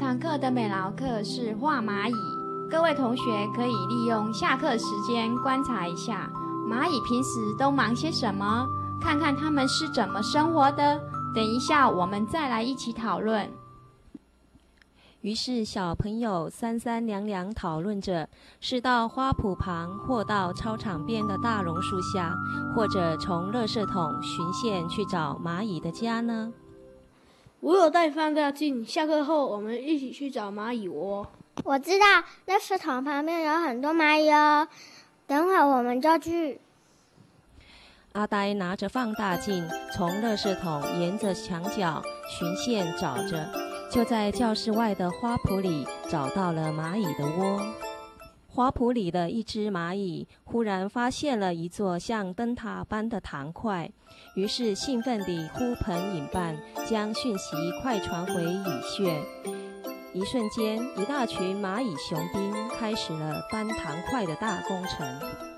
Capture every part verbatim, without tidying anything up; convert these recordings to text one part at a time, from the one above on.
堂课的美劳课是画蚂蚁，各位同学可以利用下课时间观察一下蚂蚁平时都忙些什么，看看他们是怎么生活的。等一下我们再来一起讨论。 于是小朋友三三两两讨论着，是到花圃旁，或到操场边的大榕树下，或者从垃圾桶循线去找蚂蚁的家呢？ 我有带放大镜，下课后我们一起去找蚂蚁窝。 我知道垃圾桶旁边有很多蚂蚁哦，等会我们就去。 阿呆拿着放大镜，从垃圾桶沿着墙角循线找着，就在教室外的花圃里找到了蚂蚁的窝。花圃里的一只蚂蚁忽然发现了一座像灯塔般的糖块，于是兴奋地呼朋引伴，将讯息快传回蚁穴。一瞬间，一大群蚂蚁雄兵开始了搬糖块的大工程。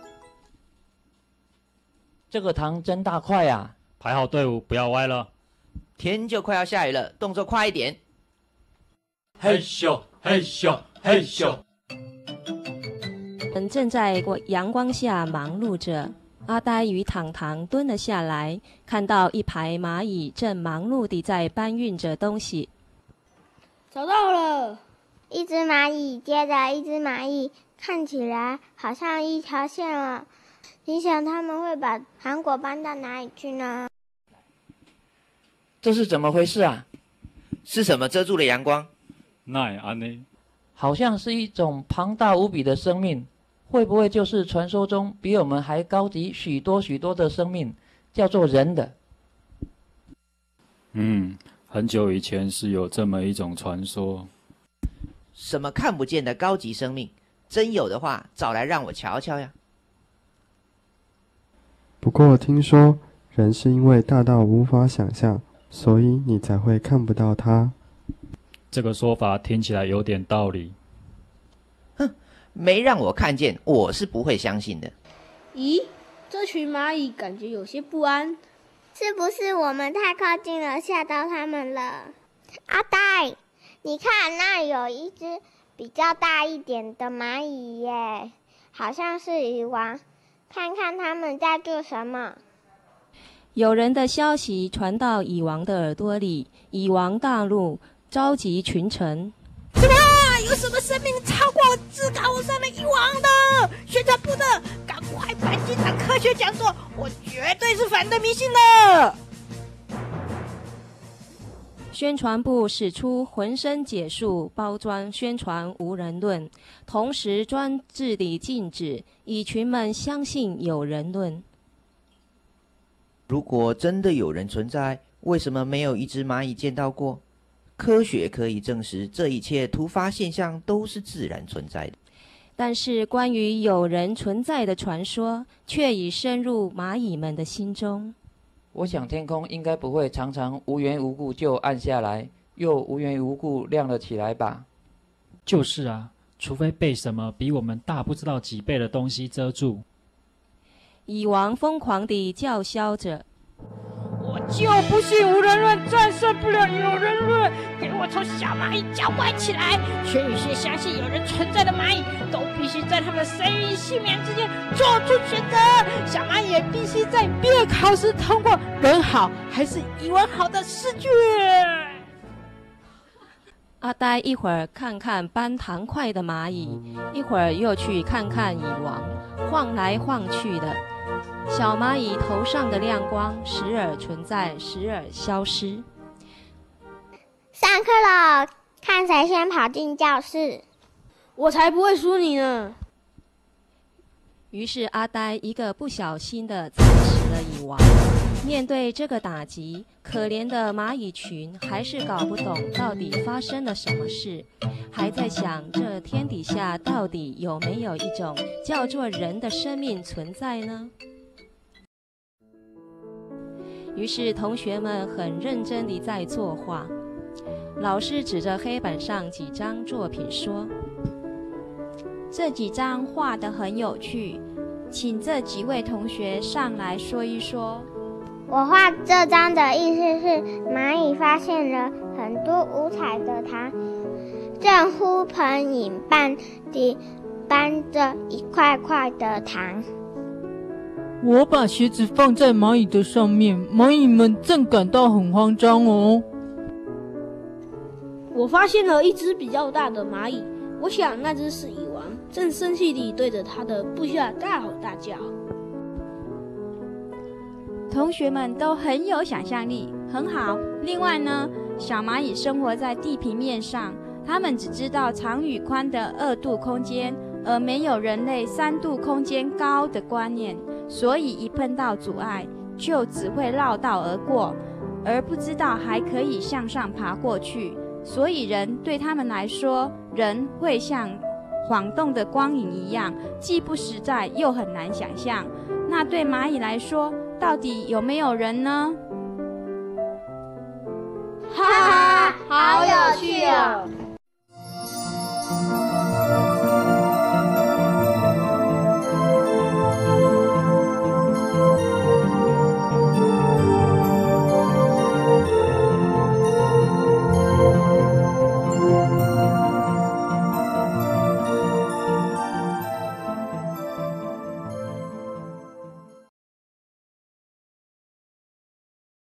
这个糖真大块啊！ 排好队伍，不要歪了。 天就快要下雨了，动作快一点。 嘿咻嘿咻嘿咻。 人正在阳光下忙碌着。阿呆与糖糖蹲了下来，看到一排蚂蚁正忙碌地在搬运着东西。 找到了， 一只蚂蚁接着一只蚂蚁，看起来好像一条线哦。你想他们会把糖果搬到哪里去呢？ 这是怎么回事啊？是什么遮住了阳光？ 那也安呢？ 好像是一种庞大无比的生命，会不会就是传说中比我们还高级许多许多的生命，叫做人的？ 嗯，很久以前是有这么一种传说。 什么看不见的高级生命？真有的话，找来让我瞧瞧呀。 不过听说人是因为大到无法想象，所以你才会看不到它。 这个说法听起来有点道理。 哼，没让我看见，我是不会相信的。 咦，这群蚂蚁感觉有些不安， 是不是我们太靠近了，吓到它们了？阿呆，你看那有一只比较大一点的蚂蚁耶，好像是蚁王。看看他们在做什么。 有人的消息传到蚁王的耳朵里，蚁王大怒，召集群臣。 什么？有什么生命超过至高无上的蚁王的？宣传部的，赶快办这场科学讲座！我绝对是反对迷信的。 宣传部使出浑身解数，包装宣传无人论，同时专制地禁止蚁群们相信有人论。 如果真的有人存在，为什么没有一只蚂蚁见到过？科学可以证实，这一切突发现象都是自然存在的。 但是关于有人存在的传说，却已深入蚂蚁们的心中。 我想天空应该不会常常无缘无故就暗下来，又无缘无故亮了起来吧？ 就是啊，除非被什么比我们大不知道几倍的东西遮住。 蚁王疯狂地叫嚣着： 我就不信无人论战胜不了有人论！给我从小蚂蚁教乖起来！全宇宙相信有人存在的蚂蚁，都必须在他们的生与性命之间做出选择。小蚂蚁也必须在毕业考试通过人好还是蚁王好的试卷。 阿呆一会儿看看搬糖块的蚂蚁，一会儿又去看看蚁王，晃来晃去的。小蚂蚁头上的亮光时而存在，时而消失。 上课了，看谁先跑进教室。 我才不会输你呢。 于是阿呆一个不小心地踩死了蚁王。面对这个打击，可怜的蚂蚁群还是搞不懂到底发生了什么事，还在想这天底下到底有没有一种叫做人的生命存在呢？于是同学们很认真地在作画。老师指着黑板上几张作品说： 这几张画得很有趣，请这几位同学上来说一说。 我画这张的意思是，蚂蚁发现了很多五彩的糖， 正呼朋引伴地搬着一块块的糖。 我把鞋子放在蚂蚁的上面，蚂蚁们正感到很慌张哦。 我发现了一只比较大的蚂蚁，我想那只是蚁王，正生气地对着他的部下大吼大叫。 同学们都很有想象力，很好。另外呢，小蚂蚁生活在地平面上，它们只知道长与宽的二度空间，而没有人类三度空间高的观念，所以一碰到阻碍，就只会绕道而过，而不知道还可以向上爬过去。所以人对他们来说，人会像晃动的光影一样，既不实在又很难想象。那对蚂蚁来说，到底有没有人呢？ 哈哈，好有趣哦！